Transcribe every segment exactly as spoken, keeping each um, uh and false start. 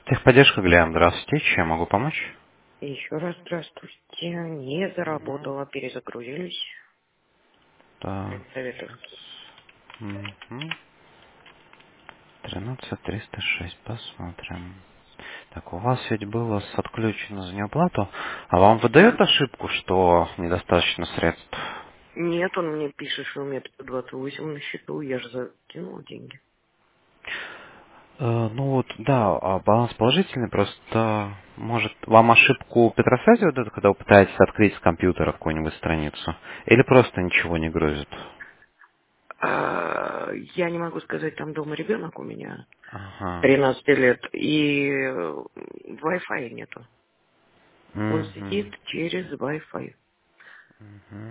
Техподдержка, Глеб, здравствуйте. Чем могу помочь? Еще раз здравствуйте. Не Мгм. заработала, перезагрузились. Так, Предсоветовский. сейчас. Мгм. тринадцать триста шесть, посмотрим. Так, у вас ведь было с отключено за неоплату, а вам выдает ошибку, что недостаточно средств? Нет, он мне пишет, что у меня пятьсот двадцать восемь на счету, я же закинула деньги. Э, ну вот, да, а баланс положительный, просто, может, вам ошибку Петросвязи выдают, когда вы пытаетесь открыть с компьютера какую-нибудь страницу? Или просто ничего не грузит? А, я не могу сказать, там дома ребенок у меня Ага. тринадцать лет, и э, Wi-Fi нету. Он Мгм. сидит через Wi-Fi. Мгм.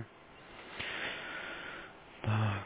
Так.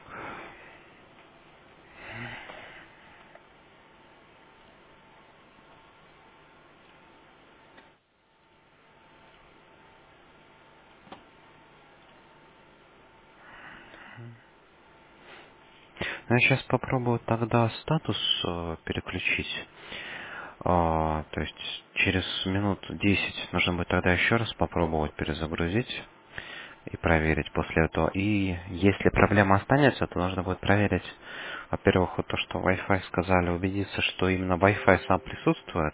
Ну, я сейчас попробую тогда статус э, переключить. А, то есть через минут десять нужно будет тогда еще раз попробовать перезагрузить и проверить после этого. И если проблема останется, то нужно будет проверить, во-первых, вот то, что Wi-Fi сказали, убедиться, что именно Wi-Fi сам присутствует.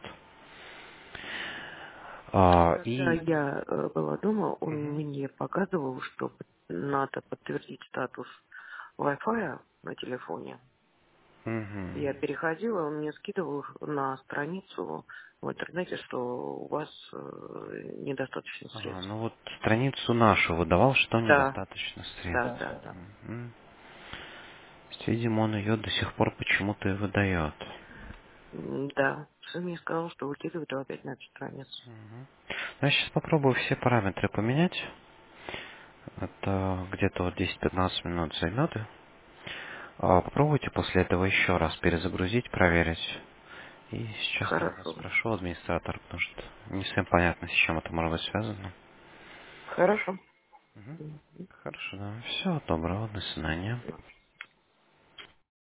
А, Когда и... я э, была дома, он Мгм. мне показывал, что надо подтвердить статус Wi-Fi на телефоне. Мгм. Я переходила, он мне скидывал на страницу в интернете, что у вас э, недостаточно Ага, средств. ну вот страницу нашу выдавал, что Да, недостаточно да, средств. да, да. Мгм. То есть, видимо, он ее до сих пор почему-то и выдает. М, Да, сын мне сказал, что выкидывает его опять на эту страницу. Мгм. Ну, я сейчас попробую все параметры поменять. Это где-то вот десять-пятнадцать минут займет. А, Попробуйте после этого еще раз перезагрузить, проверить. И сейчас тогда Хорошо, спрошу администратора, потому что не всем понятно, с чем это может быть связано. хорошо. Мгм. М, Хорошо, да. Всего доброго, до свидания.